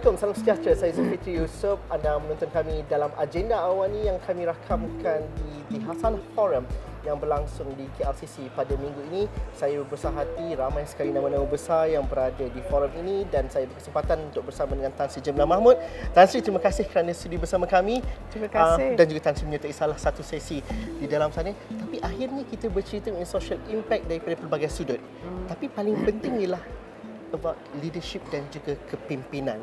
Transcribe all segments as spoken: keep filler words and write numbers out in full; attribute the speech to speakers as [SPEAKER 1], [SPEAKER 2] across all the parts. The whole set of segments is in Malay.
[SPEAKER 1] Assalamualaikum, salam sejahtera. Saya Zulfitri Yusof. Anda menonton kami dalam agenda awani yang kami rakamkan di The Hasanah Forum yang berlangsung di K L C C pada minggu ini. Saya berbesar hati ramai sekali nama-nama besar yang berada di forum ini dan saya berkesempatan untuk bersama dengan Tan Sri Jemla Mahmud. Tan Sri, terima kasih kerana sudi bersama kami.
[SPEAKER 2] Terima kasih.
[SPEAKER 1] Uh, dan juga Tan Sri menyertai salah satu sesi di dalam sana. Tapi akhirnya kita bercerita mengenai social impact daripada pelbagai sudut. Hmm. Tapi paling penting ialah about leadership dan juga kepimpinan.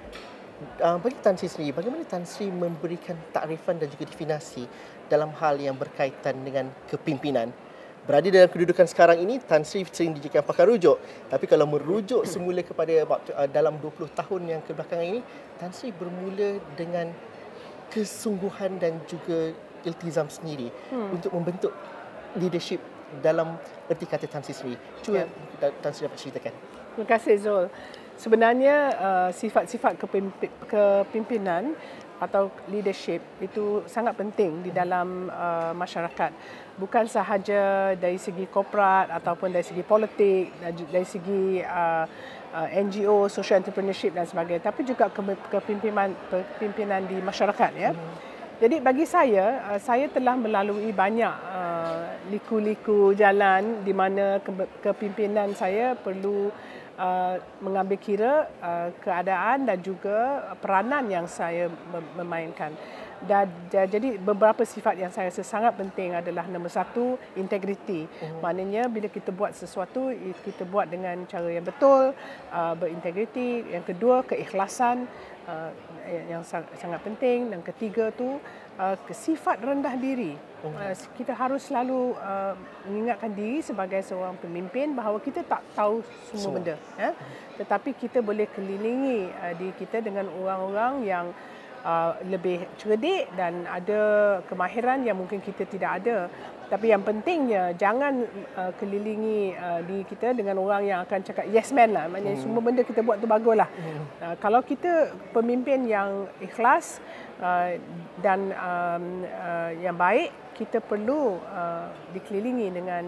[SPEAKER 1] Uh, bagi Tan Sri sendiri, bagaimana Tan Sri memberikan takrifan dan juga definasi dalam hal yang berkaitan dengan kepimpinan? Berada dalam kedudukan sekarang ini, Tan Sri sering dijadikan pakar rujuk. Tapi kalau merujuk semula kepada uh, dalam dua puluh tahun yang kebelakangan ini, Tan Sri bermula dengan kesungguhan dan juga iltizam sendiri hmm. untuk membentuk leadership dalam erti kata Tan Sri sendiri. Cuba ya. Tan Sri dapat ceritakan.
[SPEAKER 2] Terima kasih Zul. Sebenarnya uh, sifat-sifat kepimpi- kepimpinan atau leadership itu sangat penting di dalam uh, masyarakat. Bukan sahaja dari segi korporat ataupun dari segi politik, dari segi uh, uh, N G O, social entrepreneurship dan sebagainya, tapi juga kepimpinan kepimpinan di masyarakat ya. Hmm. Jadi bagi saya, uh, saya telah melalui banyak uh, liku-liku jalan di mana ke- kepimpinan saya perlu Uh, mengambil kira uh, keadaan dan juga peranan yang saya memainkan. Dan, dan jadi beberapa sifat yang saya rasa sangat penting adalah nombor satu, integriti. Uh-huh. Maknanya bila kita buat sesuatu, kita buat dengan cara yang betul, uh, berintegriti. Yang kedua, keikhlasan uh, yang sangat penting. Dan ketiga tu uh, sifat rendah diri. Uh, kita harus selalu uh, mengingatkan diri sebagai seorang pemimpin bahawa kita tak tahu semua so. benda. Ya? Tetapi kita boleh kelilingi uh, diri kita dengan orang-orang yang uh, lebih cerdik dan ada kemahiran yang mungkin kita tidak ada. Tapi yang pentingnya jangan uh, kelilingi uh, diri kita dengan orang yang akan cakap yes man lah. Maksudnya hmm. semua benda kita buat tu bagus lah. Hmm. Uh, kalau kita pemimpin yang ikhlas uh, dan um, uh, yang baik, kita perlu uh, dikelilingi dengan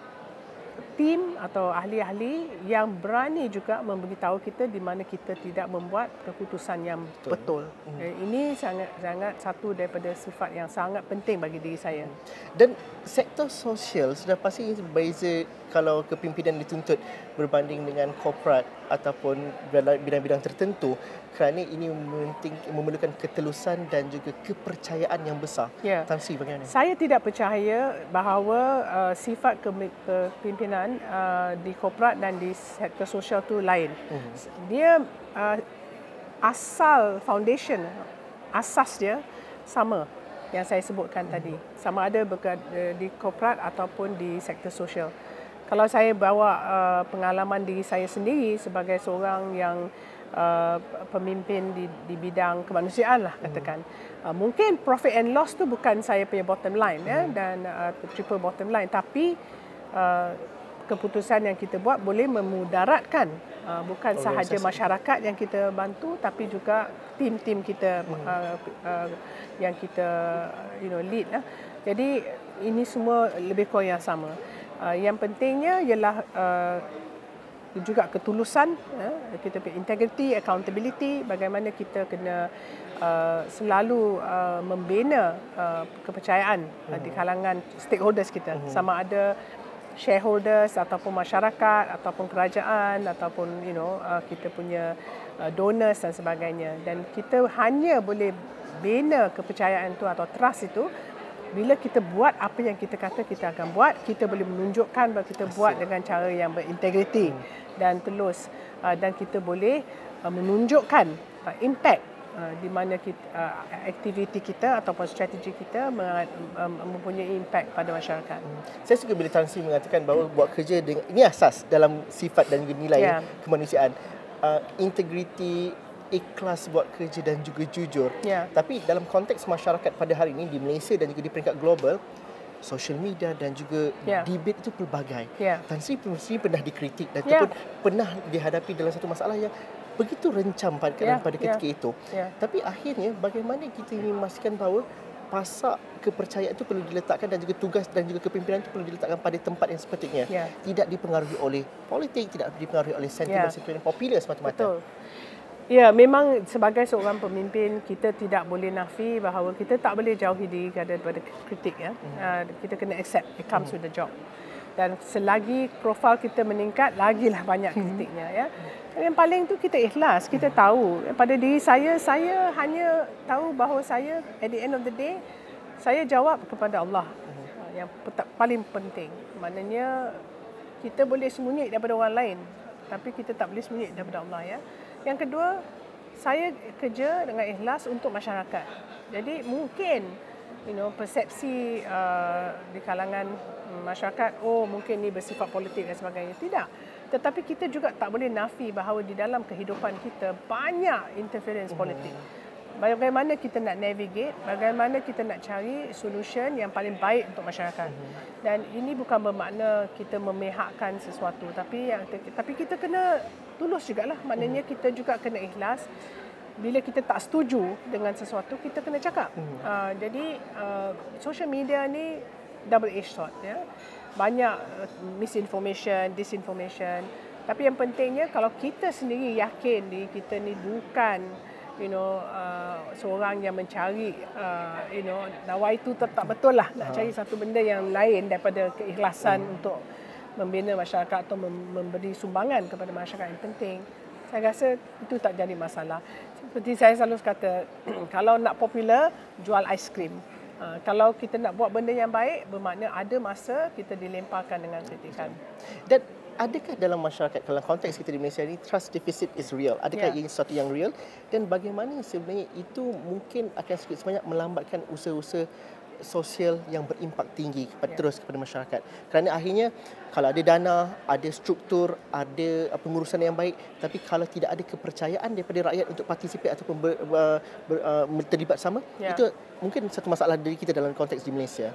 [SPEAKER 2] tim atau ahli-ahli yang berani juga memberitahu kita di mana kita tidak membuat keputusan yang betul. betul. Hmm. Ini sangat-sangat satu daripada sifat yang sangat penting bagi diri saya.
[SPEAKER 1] Dan sektor sosial sudah pasti berbeza kalau kepimpinan dituntut berbanding dengan korporat ataupun bidang-bidang tertentu, kerana ini memerlukan ketelusan dan juga kepercayaan yang besar.
[SPEAKER 2] Ya.
[SPEAKER 1] Tan Sri, bagaimana?
[SPEAKER 2] Saya tidak percaya bahawa uh, sifat kepimpinan uh, di korporat dan di sektor sosial tu lain. Uh-huh. Dia uh, asal foundation, asas dia sama yang saya sebutkan uh-huh. tadi. Sama ada di korporat ataupun di sektor sosial. Kalau saya bawa uh, pengalaman diri saya sendiri sebagai seorang yang uh, pemimpin di, di bidang kemanusiaan lah katakan. Hmm. Uh, mungkin profit and loss tu bukan saya punya bottom line hmm. ya, dan uh, triple bottom line. Tapi uh, keputusan yang kita buat boleh memudaratkan uh, bukan sahaja masyarakat yang kita bantu, tapi juga tim-tim kita hmm. uh, uh, yang kita you know lead lah. Jadi ini semua lebih kurang yang sama. Uh, yang pentingnya ialah uh, juga ketulusan, uh, kita punya integrity, accountability, bagaimana kita kena uh, selalu uh, membina uh, kepercayaan uh, di kalangan stakeholders kita, uh-huh. sama ada shareholders ataupun masyarakat ataupun kerajaan ataupun you know uh, kita punya uh, donors dan sebagainya. Dan kita hanya boleh bina kepercayaan itu atau trust itu bila kita buat apa yang kita kata kita akan buat, kita boleh menunjukkan bahawa kita Asyik. buat dengan cara yang berintegriti hmm. dan telus, uh, dan kita boleh uh, menunjukkan uh, impact uh, di mana kita, uh, aktiviti kita ataupun strategi kita mempunyai impact pada masyarakat. Hmm.
[SPEAKER 1] Saya suka bila Tan Sri mengatakan bahawa buat kerja dengan, ini asas dalam sifat dan nilai yeah. kemanusiaan, uh, integriti, ikhlas buat kerja dan juga jujur. Yeah. Tapi dalam konteks masyarakat pada hari ini di Malaysia dan juga di peringkat global, social media dan juga yeah. debate itu pelbagai. Yeah. Tan Sri pernah dikritik dan yeah. pernah dihadapi dalam satu masalah yang begitu rencam pada, yeah. pada ketika yeah. itu. Yeah. Tapi akhirnya bagaimana kita ingin memastikan bahawa pasak kepercayaan itu perlu diletakkan dan juga tugas dan juga kepimpinan itu perlu diletakkan pada tempat yang sepatutnya. Yeah. Tidak dipengaruhi oleh politik, tidak dipengaruhi oleh sentimen-sentimen yeah. popular semata-mata.
[SPEAKER 2] Betul. Ya, memang sebagai seorang pemimpin kita tidak boleh nafi bahawa kita tak boleh jauhi diri daripada kritik ya. Hmm. Uh, kita kena accept it comes hmm. with the job. Dan selagi profil kita meningkat, lagilah banyak kritiknya ya. Yang paling tu kita ikhlas, kita tahu pada diri saya, saya hanya tahu bahawa saya at the end of the day saya jawab kepada Allah. Yang paling penting. Maknanya kita boleh sembunyi daripada orang lain, tapi kita tak boleh sembunyi daripada Allah ya. Yang kedua, saya kerja dengan ikhlas untuk masyarakat. Jadi mungkin you know persepsi uh, di kalangan masyarakat, oh mungkin ni bersifat politik dan sebagainya. Tidak. Tetapi kita juga tak boleh nafi bahawa di dalam kehidupan kita banyak interference politik. Bagaimana kita nak navigate, bagaimana kita nak cari solution yang paling baik untuk masyarakat. Dan ini bukan bermakna kita memihakkan sesuatu, tapi yang tapi kita kena tulus jugalah. Maknanya kita juga kena ikhlas. Bila kita tak setuju dengan sesuatu, kita kena cakap. Uh, jadi uh, social media ni double edged sword ya. Banyak uh, misinformation, disinformation. Tapi yang pentingnya kalau kita sendiri yakin diri kita ni bukan you know uh, seorang yang mencari uh, you know nawai itu tetap betul lah nak cari satu benda yang lain daripada keikhlasan hmm. untuk membina masyarakat atau memberi sumbangan kepada masyarakat yang penting. Saya rasa itu tak jadi masalah. Seperti saya selalu kata, kalau nak popular, jual aiskrim. Uh, kalau kita nak buat benda yang baik, bermakna ada masa kita dilemparkan dengan kritikan.
[SPEAKER 1] Dan adakah dalam masyarakat, dalam konteks kita di Malaysia ini, trust deficit is real? Adakah yeah. ini sesuatu yang real? Dan bagaimana sebenarnya itu mungkin akan sedikit sebanyak melambatkan usaha-usaha sosial yang berimpak tinggi kepada, yeah. terus kepada masyarakat? Kerana akhirnya, kalau ada dana, ada struktur, ada pengurusan yang baik, tapi kalau tidak ada kepercayaan daripada rakyat untuk partisipate ataupun ber, ber, ber, uh, terlibat sama, yeah. itu mungkin satu masalah dari kita dalam konteks di Malaysia.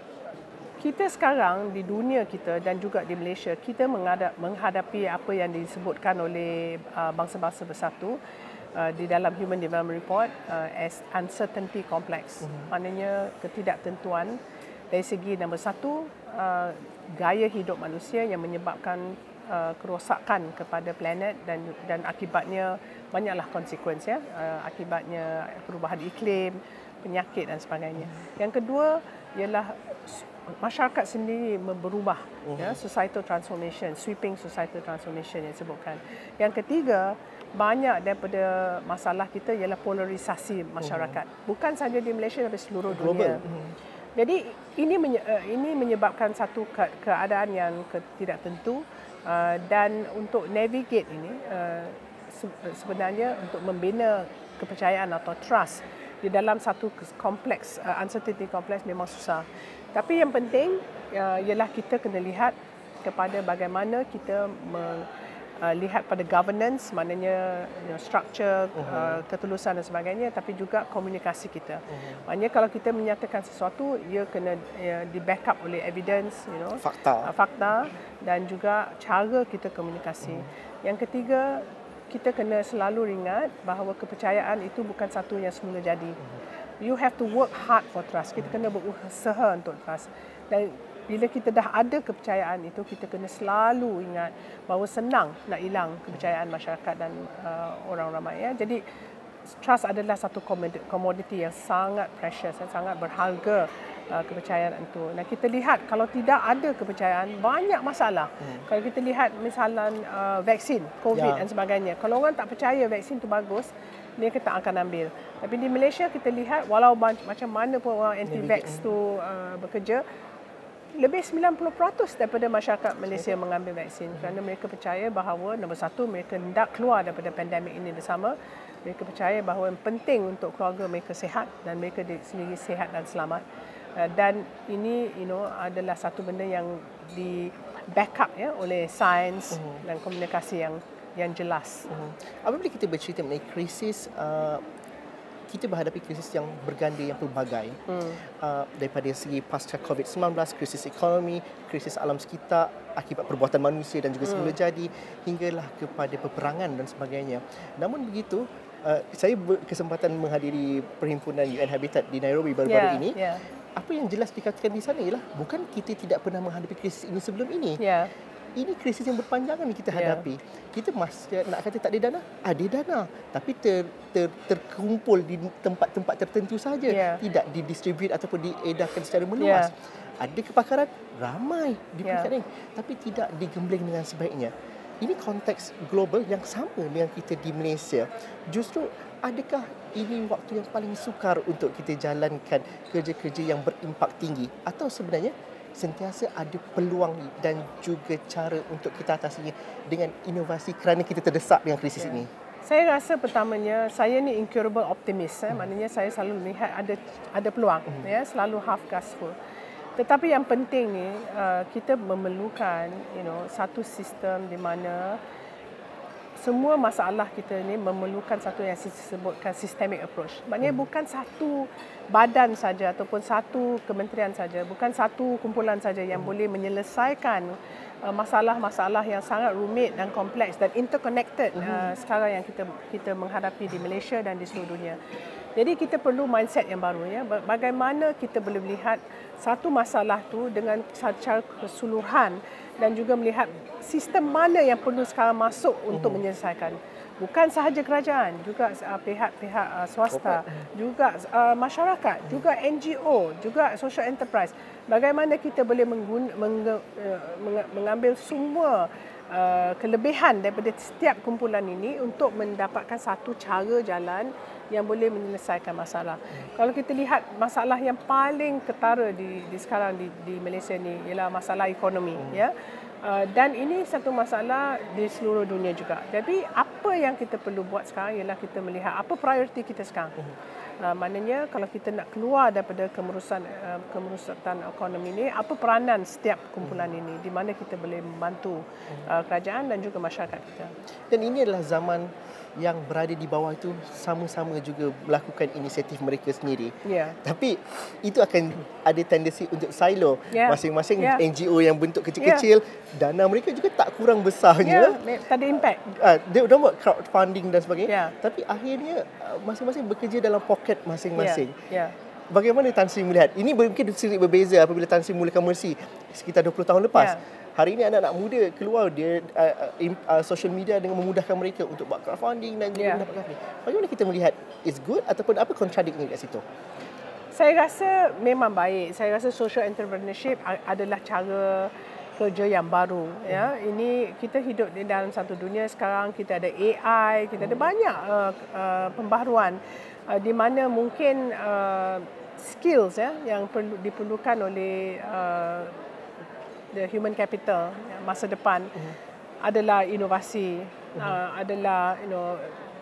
[SPEAKER 2] Kita sekarang di dunia kita dan juga di Malaysia, kita menghadapi apa yang disebutkan oleh uh, bangsa-bangsa bersatu uh, di dalam Human Development Report uh, as uncertainty complex. Mm-hmm. Maknanya ketidaktentuan dari segi nombor satu, uh, gaya hidup manusia yang menyebabkan uh, kerosakan kepada planet dan dan akibatnya banyaklah konsekuens ya. Uh, akibatnya perubahan iklim, penyakit dan sebagainya. Yang kedua ialah masyarakat sendiri berubah, uh-huh. ya, societal transformation, sweeping societal transformation yang disebutkan. Yang ketiga, banyak daripada masalah kita ialah polarisasi masyarakat. Uh-huh. Bukan sahaja di Malaysia tapi seluruh dunia. Uh-huh. Jadi ini menye- ini menyebabkan satu ke- keadaan yang tidak tentu uh, dan untuk navigate ini uh, se- sebenarnya untuk membina kepercayaan atau trust di dalam satu kompleks uh, uncertainty kompleks memang susah. Tapi yang penting uh, ialah kita kena lihat kepada bagaimana kita melihat uh, pada governance, maknanya you know, structure, uh-huh. uh, ketulusan dan sebagainya, tapi juga komunikasi kita. Uh-huh. Maknanya kalau kita menyatakan sesuatu, ia kena uh, di backup oleh evidence, you know,
[SPEAKER 1] fakta,
[SPEAKER 2] uh, fakta dan juga cara kita komunikasi. Uh-huh. Yang ketiga, kita kena selalu ingat bahawa kepercayaan itu bukan satu yang semula jadi. Uh-huh. You have to work hard for trust. Kita kena berusaha untuk trust. Dan bila kita dah ada kepercayaan itu, kita kena selalu ingat bahawa senang nak hilang kepercayaan masyarakat dan uh, orang ramai. Ya. Jadi trust adalah satu komoditi yang sangat precious, yang sangat berharga, uh, kepercayaan itu. Nah, kita lihat kalau tidak ada kepercayaan, banyak masalah. Hmm. Kalau kita lihat misalnya uh, vaksin, COVID ya. dan sebagainya. Kalau orang tak percaya vaksin itu bagus, mereka tak akan ambil. Tapi di Malaysia kita lihat walau macam mana pun orang anti-vax tu uh, bekerja, lebih sembilan puluh peratus daripada masyarakat Malaysia mengambil vaksin kerana mereka percaya bahawa nombor satu, mereka hendak keluar daripada pandemik ini bersama. Mereka percaya bahawa yang penting untuk keluarga mereka sihat dan mereka sendiri sihat dan selamat. Uh, dan ini you know adalah satu benda yang di backup ya oleh sains uh-huh. dan komunikasi yang yang jelas.
[SPEAKER 1] Uh-huh. Apabila kita bercerita mengenai krisis, uh, kita berhadapi krisis yang berganda yang pelbagai. Hmm. Uh, daripada segi pasca covid sembilan belas, krisis ekonomi, krisis alam sekitar akibat perbuatan manusia dan juga semula hmm. jadi, hinggalah kepada peperangan dan sebagainya. Namun begitu, uh, saya berkesempatan menghadiri perhimpunan U N Habitat di Nairobi baru-baru yeah, ini. Yeah. Apa yang jelas dikatakan di sana ialah bukan kita tidak pernah menghadapi krisis ini sebelum ini. Yeah. ini krisis yang berpanjangan yang kita
[SPEAKER 2] Ya.
[SPEAKER 1] hadapi. Kita masih nak kata tak ada dana, ada dana, tapi ter, ter, terkumpul di tempat-tempat tertentu saja,
[SPEAKER 2] Ya.
[SPEAKER 1] tidak didistribute ataupun diedarkan secara meluas. Ada kepakaran ramai di
[SPEAKER 2] Ya.
[SPEAKER 1] peringkat ini, tapi tidak digembling dengan sebaiknya. Ini konteks global yang sama dengan kita di Malaysia. Justru adakah ini waktu yang paling sukar untuk kita jalankan kerja-kerja yang berimpak tinggi, atau sebenarnya sentiasa ada peluang dan juga cara untuk kita atasinya dengan inovasi kerana kita terdesak dengan krisis
[SPEAKER 2] Ya.
[SPEAKER 1] ini?
[SPEAKER 2] Saya rasa pertamanya saya ni incurable optimist, eh. maknanya saya selalu melihat ada ada peluang, ya, selalu half glass full. Tetapi yang penting ni uh, kita memerlukan, you know, satu sistem di mana semua masalah kita ni memerlukan satu yang saya sebutkan systemic approach. Maknanya bukan satu badan saja ataupun satu kementerian saja, bukan satu kumpulan saja yang boleh menyelesaikan uh, masalah-masalah yang sangat rumit dan kompleks dan interconnected uh, sekarang yang kita kita menghadapi di Malaysia dan di seluruh dunia. Jadi kita perlu mindset yang baru, ya. Bagaimana kita boleh melihat satu masalah tu dengan secara keseluruhan dan juga melihat sistem mana yang perlu sekarang masuk untuk menyelesaikan. Bukan sahaja kerajaan, juga uh, pihak-pihak uh, swasta, juga uh, masyarakat, juga N G O, juga social enterprise. Bagaimana kita boleh menggun, meng, uh, mengambil semua uh, kelebihan daripada setiap kumpulan ini untuk mendapatkan satu cara jalan yang boleh menyelesaikan masalah. Hmm. Kalau kita lihat masalah yang paling ketara di, di sekarang di, di Malaysia ni ialah masalah ekonomi, hmm. ya. Uh, dan ini satu masalah di seluruh dunia juga. Jadi apa yang kita perlu buat sekarang ialah kita melihat apa prioriti kita sekarang. Hmm. Uh, maknanya kalau kita nak keluar daripada kemerosakan uh, kemerosakan ekonomi ini, apa peranan setiap kumpulan hmm. ini, di mana kita boleh membantu uh, kerajaan dan juga masyarakat kita.
[SPEAKER 1] Dan ini adalah zaman yang berada di bawah itu sama-sama juga melakukan inisiatif mereka sendiri.
[SPEAKER 2] Ya.
[SPEAKER 1] Tapi itu akan ada tendensi untuk silo.
[SPEAKER 2] Ya.
[SPEAKER 1] Masing-masing
[SPEAKER 2] Ya.
[SPEAKER 1] N G O yang bentuk kecil-kecil, dana mereka juga tak kurang besarnya.
[SPEAKER 2] Ya, tak ada impact.
[SPEAKER 1] Uh, dia dah buat crowdfunding dan sebagainya.
[SPEAKER 2] Ya.
[SPEAKER 1] Tapi akhirnya uh, masing-masing bekerja dalam poket masing-masing.
[SPEAKER 2] Ya. Ya.
[SPEAKER 1] Bagaimana Tan Sri melihat? Ini mungkin sedikit berbeza apabila Tan Sri mulakan Mercy sekitar dua puluh tahun lepas.
[SPEAKER 2] Ya.
[SPEAKER 1] Hari ini anak-anak muda keluar dia uh, uh, social media dengan memudahkan mereka untuk buat crowdfunding dan juga
[SPEAKER 2] Ya.
[SPEAKER 1] mendapatkan free. Bagaimana kita melihat is good ataupun apa contradictnya kat situ?
[SPEAKER 2] Saya rasa memang baik. Saya rasa social entrepreneurship adalah cara kerja yang baru, ya. Ini kita hidup di dalam satu dunia sekarang, kita ada A I, kita ada banyak uh, uh, pembaharuan uh, di mana mungkin uh, skills, ya, yang perlu diperlukan oleh uh, the human capital masa depan uh-huh. adalah inovasi, uh-huh. uh, adalah you know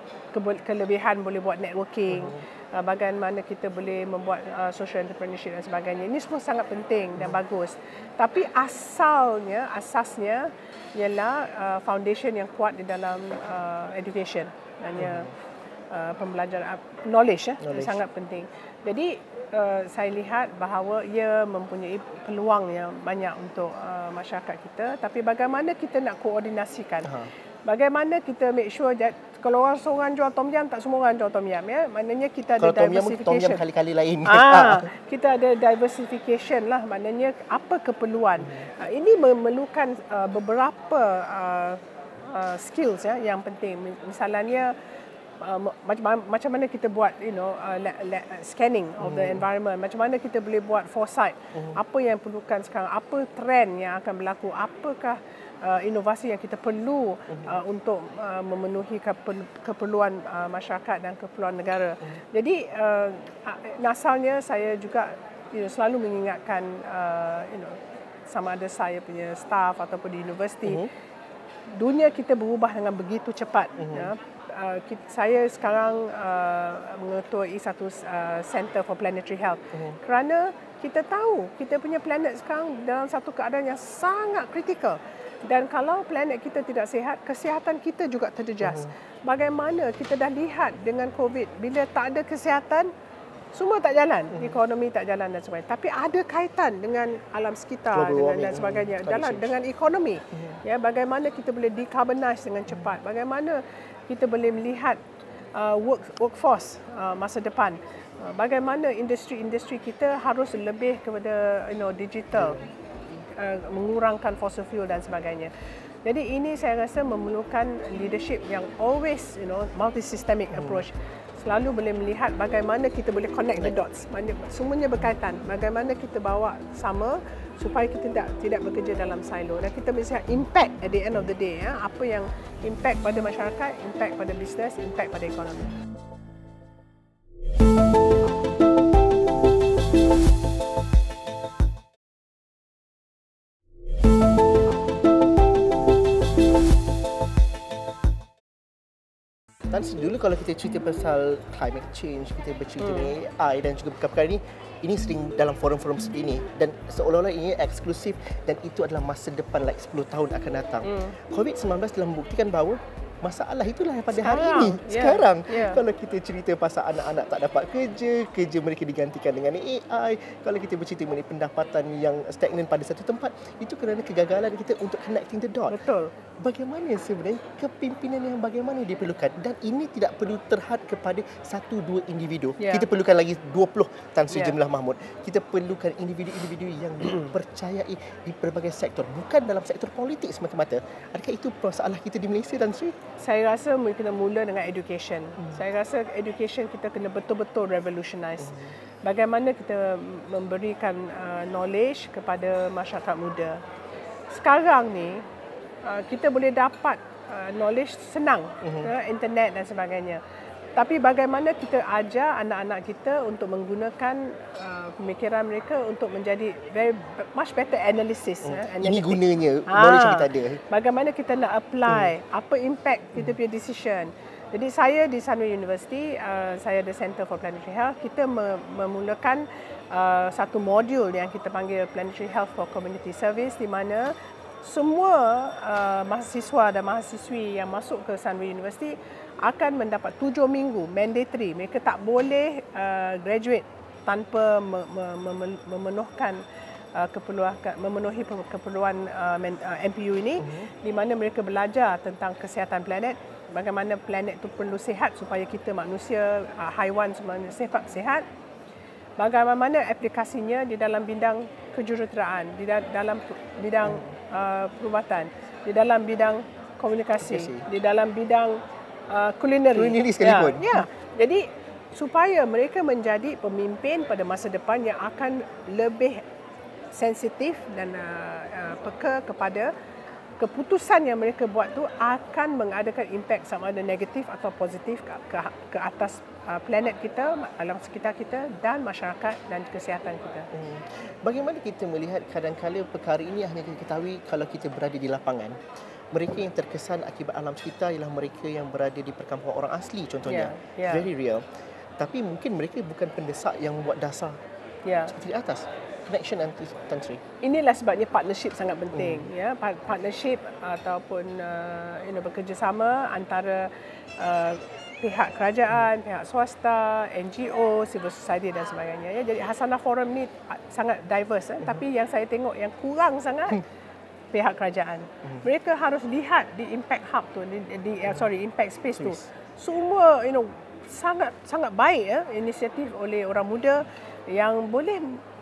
[SPEAKER 2] kelebihan boleh buat networking, uh-huh. uh, bagaimana kita boleh membuat uh, social entrepreneurship dan sebagainya. Ini semua sangat penting dan uh-huh. bagus. Tapi asalnya, asasnya ialah uh, foundation yang kuat di dalam uh, education. Hanya uh-huh. uh, pembelajaran knowledge, ya, knowledge sangat penting. Jadi Uh, saya lihat bahawa ia mempunyai peluang yang banyak untuk uh, masyarakat kita, tapi bagaimana kita nak koordinasikan, uh-huh. bagaimana kita make sure that kalau orang seorang jual tom yam, tak semua orang jual tom yam, ya. Maknanya kita ada
[SPEAKER 1] kalau
[SPEAKER 2] diversification.
[SPEAKER 1] Kalau tom yam kali-kali lain.
[SPEAKER 2] Ah, kita ada diversification lah, maknanya apa keperluan. Hmm. Uh, ini memerlukan uh, beberapa uh, uh, skills, ya, yang penting. Misalnya Uh, macam, macam mana kita buat, you know, uh, la, la, scanning of the environment, macam mana kita boleh buat foresight, uh-huh. apa yang perlukan sekarang, apa trend yang akan berlaku, apakah uh, inovasi yang kita perlu uh-huh. uh, untuk uh, memenuhi keperlu, keperluan uh, masyarakat dan keperluan negara. Uh-huh. Jadi uh, asalnya saya juga, you know, selalu mengingatkan, uh, you know, sama ada saya punya staff ataupun di universiti, uh-huh. dunia kita berubah dengan begitu cepat, uh-huh. ya. Uh, kita, saya sekarang uh, mengetuai satu uh, Center for Planetary Health uh-huh. kerana kita tahu kita punya planet sekarang dalam satu keadaan yang sangat kritikal, dan kalau planet kita tidak sihat, kesihatan kita juga terjejas. Uh-huh. Bagaimana kita dah lihat dengan COVID, bila tak ada kesihatan, semua tak jalan, uh-huh. ekonomi tak jalan dan sebagainya. Tapi ada kaitan dengan alam sekitar dengan dan sebagainya, uh-huh. jalan dengan ekonomi. Uh-huh. Ya, bagaimana kita boleh decarbonize dengan cepat, bagaimana kita boleh melihat uh, work workforce uh, masa depan, uh, bagaimana industri-industri kita harus lebih kepada, you know, digital. uh, mengurangkan fossil fuel dan sebagainya. Jadi ini saya rasa memerlukan leadership yang always, you know, multi-systemic hmm. approach. Selalu boleh melihat bagaimana kita boleh connect the dots. Semuanya berkaitan. Bagaimana kita bawa sama supaya kita tidak tidak bekerja dalam silo dan kita mesti impact at the end of the day, ya. Apa yang impact pada masyarakat, impact pada bisnes, impact pada ekonomi.
[SPEAKER 1] Tan Sri, dulu kalau kita cerita pasal climate change, kita bercerita hmm. mengenai A I dan juga perkara-perkara ini, ini sering dalam forum-forum seperti ini dan seolah-olah ini eksklusif dan itu adalah masa depan like sepuluh tahun akan datang. Hmm. covid sembilan belas telah membuktikan bahawa masalah itulah pada
[SPEAKER 2] sekarang,
[SPEAKER 1] hari ini.
[SPEAKER 2] yeah.
[SPEAKER 1] Sekarang,
[SPEAKER 2] yeah.
[SPEAKER 1] kalau kita cerita pasal anak-anak tak dapat kerja, kerja mereka digantikan dengan A I, kalau kita bercerita mengenai pendapatan yang stagnan pada satu tempat, itu kerana kegagalan kita untuk connecting the dot.
[SPEAKER 2] Betul.
[SPEAKER 1] Bagaimana sebenarnya kepimpinan yang bagaimana diperlukan dan ini tidak perlu terhad kepada satu dua individu. Yeah. Kita perlukan lagi dua puluh Tan Sri yeah. Jemilah Mahmud. Kita perlukan individu-individu yang dipercayai di berbagai sektor, bukan dalam sektor politik semata-mata. Adakah itu masalah kita di Malaysia, Tan Sri?
[SPEAKER 2] Saya rasa kita mula dengan education. Hmm. Saya rasa education kita kena betul-betul revolutionize. Hmm. Bagaimana kita memberikan uh, knowledge kepada masyarakat muda. Sekarang ni uh, kita boleh dapat uh, knowledge senang, hmm. uh, internet dan sebagainya. Tapi bagaimana kita ajar anak-anak kita untuk menggunakan uh, pemikiran mereka untuk menjadi very much better analysis. Hmm. Uh,
[SPEAKER 1] Ini gunanya knowledge ha, kita ada.
[SPEAKER 2] Bagaimana kita nak apply, hmm. apa impact kita punya decision. Jadi saya di Sunway University, uh, saya ada Center for Planetary Health, kita memulakan uh, satu modul yang kita panggil Planetary Health for Community Service di mana semua uh, mahasiswa dan mahasiswi yang masuk ke Sunway University akan mendapat tujuh minggu mandatory. Mereka tak boleh uh, graduate tanpa me, me, me, memenuhkan uh, keperluan memenuhi keperluan uh, M P U ini, uh-huh. di mana mereka belajar tentang kesihatan planet, bagaimana planet itu perlu sihat supaya kita manusia, uh, haiwan semuanya sihat sihat. Bagaimana aplikasinya di dalam bidang kejuruteraan, di dalam bidang uh, perubatan, di dalam bidang komunikasi, Komunikasi. di dalam bidang Uh, kulineri.
[SPEAKER 1] Kulineri sekalipun.
[SPEAKER 2] Ya, ya. Jadi supaya mereka menjadi pemimpin pada masa depan yang akan lebih sensitif dan uh, uh, peka kepada keputusan yang mereka buat tu akan mengadakan impact sama ada negatif atau positif ke, ke, ke atas uh, planet kita, alam sekitar kita dan masyarakat dan kesihatan kita.
[SPEAKER 1] Hmm. Bagaimana kita melihat kadang-kadang perkara ini hanya kita ketahui kalau kita berada di lapangan. Mereka yang terkesan akibat alam sekitar ialah mereka yang berada di perkampungan orang asli contohnya. Yeah, yeah. Very real. Tapi mungkin mereka bukan pendesak yang membuat dasar yeah. seperti di atas. Connection anti Tan Sri.
[SPEAKER 2] Inilah sebabnya partnership sangat penting. Hmm. Ya, partnership ataupun uh, you know, bekerjasama antara uh, pihak kerajaan, pihak swasta, N G O, civil society dan sebagainya. Ya, jadi Hasanah Forum ni sangat diverse. Hmm. Eh. Tapi yang saya tengok yang kurang sangat pihak kerajaan. Hmm. Mereka harus lihat di impact hub tu, di, di uh, sorry impact space tu. Semua you know sangat sangat baik ya inisiatif oleh orang muda yang boleh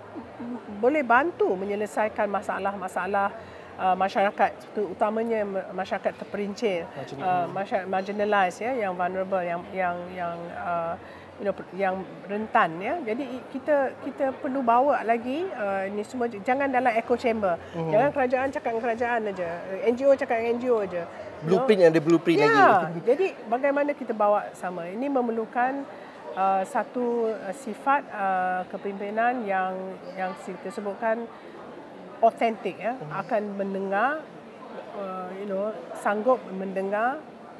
[SPEAKER 2] boleh bantu menyelesaikan masalah-masalah uh, masyarakat, terutamanya masyarakat terperincil, uh, masyarakat marginalized ya, yang vulnerable, yang yang yang uh, you know, yang rentan ya. Jadi kita kita perlu bawa lagi uh, ini semua, jangan dalam echo chamber. Mm-hmm. Jangan kerajaan cakap dengan kerajaan aja, N G O cakap dengan N G O aja.
[SPEAKER 1] Blueprint yang ada blueprint
[SPEAKER 2] ya,
[SPEAKER 1] lagi.
[SPEAKER 2] Jadi bagaimana kita bawa sama. Ini memerlukan uh, satu uh, sifat uh, kepimpinan yang yang kita sebutkan authentic ya, mm-hmm. akan mendengar, uh, you know, sanggup mendengar,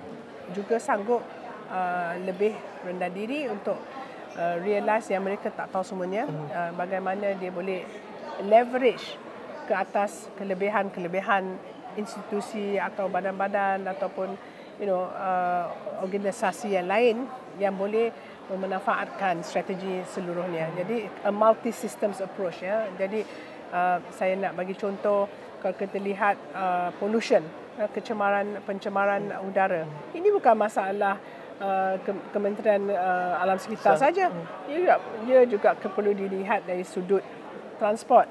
[SPEAKER 2] juga sanggup Uh, lebih rendah diri untuk uh, realize yang mereka tak tahu semuanya. Mm. Uh, bagaimana dia boleh leverage ke atas kelebihan-kelebihan institusi atau badan-badan ataupun you know uh, organisasi yang lain yang boleh memanfaatkan strategi seluruhnya. Jadi a multi-systems approach ya. Jadi uh, saya nak bagi contoh, kalau kita lihat uh, pollution, uh, kecemaran pencemaran udara. Ini bukan masalah Uh, Kementerian uh, Alam Sekitar saja. Ia, ia juga perlu dilihat dari sudut transport,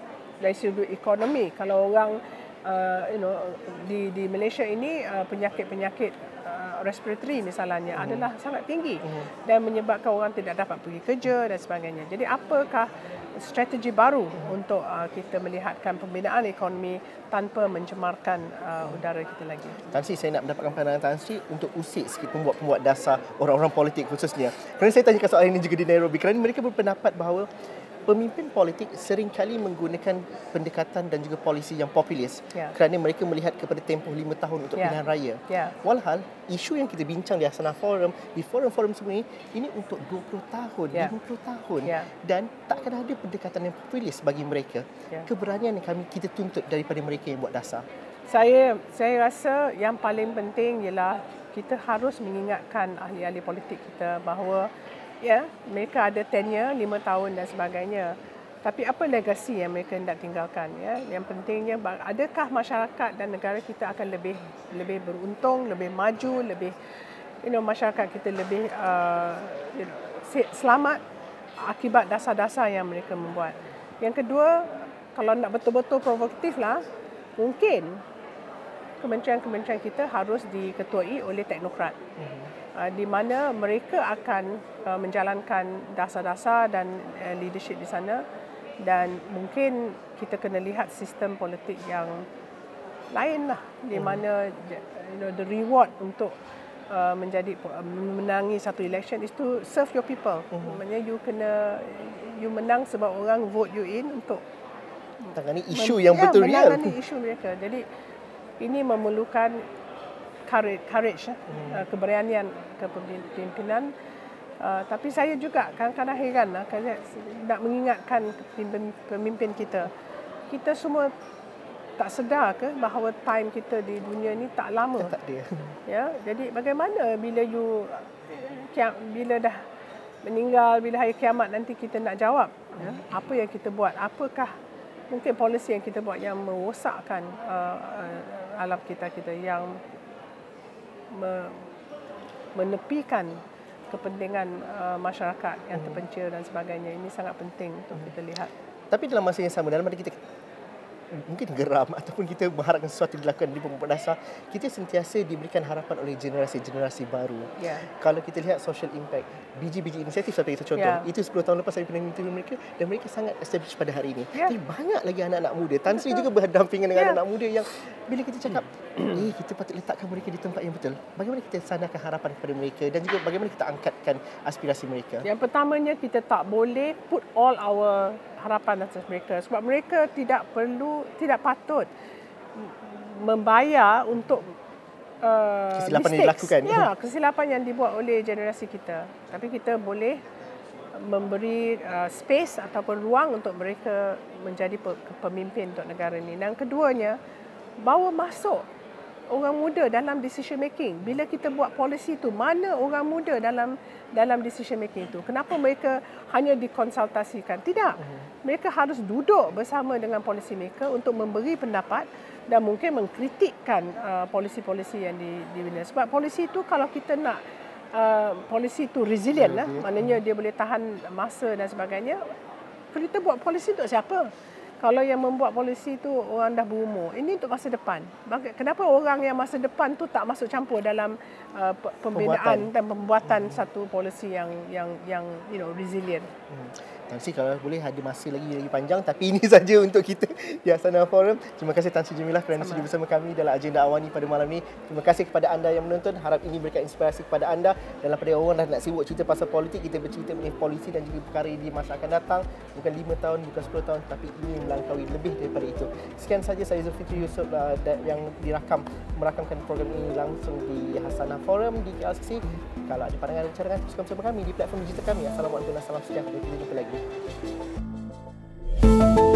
[SPEAKER 2] dari sudut ekonomi. Kalau orang uh, you know di di Malaysia ini uh, penyakit-penyakit uh, respiratory misalnya hmm. adalah sangat tinggi hmm. dan menyebabkan orang tidak dapat pergi kerja dan sebagainya. Jadi apakah strategi baru hmm. untuk uh, kita melihatkan pembinaan ekonomi tanpa mencemarkan uh, udara kita lagi?
[SPEAKER 1] Tan Sri, saya nak mendapatkan pandangan Tan Sri untuk usik sikit pembuat-pembuat dasar orang-orang politik khususnya. Kerana saya tanyakan soalan ini juga di Nairobi, kerana mereka berpendapat bahawa pemimpin politik seringkali menggunakan pendekatan dan juga polisi yang populis yeah. kerana mereka melihat kepada tempoh lima tahun untuk yeah. pilihan raya.
[SPEAKER 2] Yeah.
[SPEAKER 1] Walhal, isu yang kita bincang di Hasanah Forum, di forum-forum semua ini, ini untuk dua puluh tahun, yeah. lima puluh tahun. Yeah. Dan takkan ada pendekatan yang populis bagi mereka. Yeah. Keberanian yang kami kita tuntut daripada mereka yang buat dasar.
[SPEAKER 2] Saya saya rasa yang paling penting ialah kita harus mengingatkan ahli-ahli politik kita bahawa ya, mereka ada tenure lima tahun dan sebagainya. Tapi apa legasi yang mereka hendak tinggalkan? Ya, yang pentingnya, adakah masyarakat dan negara kita akan lebih lebih beruntung, lebih maju, lebih, you know, masyarakat kita lebih uh, you know, selamat akibat dasar-dasar yang mereka membuat. Yang kedua, kalau nak betul-betul provokatif lah, mungkin kementerian-kementerian kita harus diketuai oleh teknokrat. Mm-hmm. Di mana mereka akan uh, menjalankan dasar-dasar dan uh, leadership di sana, dan mungkin kita kena lihat sistem politik yang lain lah, di mana you know, the reward untuk uh, menjadi menangi satu election is to serve your people. Mm-hmm. Maksudnya you kena you menang sebab orang vote you in untuk
[SPEAKER 1] tangani isu yang ya, betul real.
[SPEAKER 2] Menangani isu mereka. Jadi ini memerlukan courage, courage hmm. uh, keberanian kepemimpinan. Uh, tapi saya juga kadang-kadang heran lah, nak mengingatkan pemimpin kita. Kita semua tak sedar ke bahawa time kita di dunia ni tak lama.
[SPEAKER 1] Tak dia.
[SPEAKER 2] Ya, jadi bagaimana bila you bila dah meninggal, bila hari kiamat nanti kita nak jawab, ya, apa yang kita buat? Apakah mungkin polisi yang kita buat yang merosakkan uh, uh, alam kita kita yang menepikan kepentingan uh, masyarakat yang terpencil dan sebagainya. Ini sangat penting untuk kita lihat.
[SPEAKER 1] Tapi dalam masa yang sama, dalam mana kita mungkin geram ataupun kita mengharapkan sesuatu dilakukan di pembuat dasar, kita sentiasa diberikan harapan oleh generasi-generasi baru. Yeah. Kalau kita lihat social impact, biji-biji inisiatif seperti itu contoh, yeah. itu sepuluh tahun lepas saya pernah interview mereka dan mereka sangat established pada hari ini. Yeah. Tapi banyak lagi anak-anak muda. Tan Sri juga berdampingan dengan yeah. anak muda yang bila kita cakap, eh kita patut letakkan mereka di tempat yang betul. Bagaimana kita sandarkan harapan kepada mereka dan juga bagaimana kita angkatkan aspirasi mereka?
[SPEAKER 2] Yang pertamanya, kita tak boleh put all our harapan atas mereka sebab mereka tidak perlu, tidak patut membayar untuk uh,
[SPEAKER 1] kesilapan
[SPEAKER 2] mistakes.
[SPEAKER 1] yang dilakukan.
[SPEAKER 2] Ya, kesilapan yang dibuat oleh generasi kita. Tapi kita boleh memberi uh, space ataupun ruang untuk mereka menjadi pemimpin untuk negara ini. Dan keduanya, bawa masuk orang muda dalam decision making. Bila kita buat polisi itu, mana orang muda dalam dalam decision making itu? Kenapa mereka hanya dikonsultasikan? Tidak. Mereka harus duduk bersama dengan policy maker untuk memberi pendapat dan mungkin mengkritikkan uh, polisi-polisi yang dibina. Sebab polisi itu, kalau kita nak uh, polisi itu resilient lah, maknanya dia boleh tahan masa dan sebagainya. Kita buat polisi untuk siapa? Kalau yang membuat polisi itu orang dah berumur, ini untuk masa depan. Kenapa orang yang masa depan tu tak masuk campur dalam uh, pembinaan dan pembuatan hmm. satu polisi yang yang yang you know resilient? Hmm.
[SPEAKER 1] Tan Sri, kalau boleh ada masa lagi lagi panjang, tapi ini saja untuk kita di Hasanah Forum. Terima kasih Tan Sri Jamilah kerana sudi bersama kami dalam agenda awal ni pada malam ni. Terima kasih kepada anda yang menonton. Harap ini memberikan inspirasi kepada anda. Dan daripada orang dah nak sibuk cerita pasal politik, kita bercerita mengenai polisi dan juga perkara di masa akan datang. Bukan lima tahun, bukan sepuluh tahun, tapi ini melangkaui lebih daripada itu. Sekian saja, saya Zulfikri Yusof uh, yang dirakam merakamkan program ini langsung di Hasanah Forum di K L C C. Kalau ada pandangan dan cadangan, teruskan bersama kami di platform digital kami. Assalamualaikum dan salam sejahtera. Kita jumpa lagi.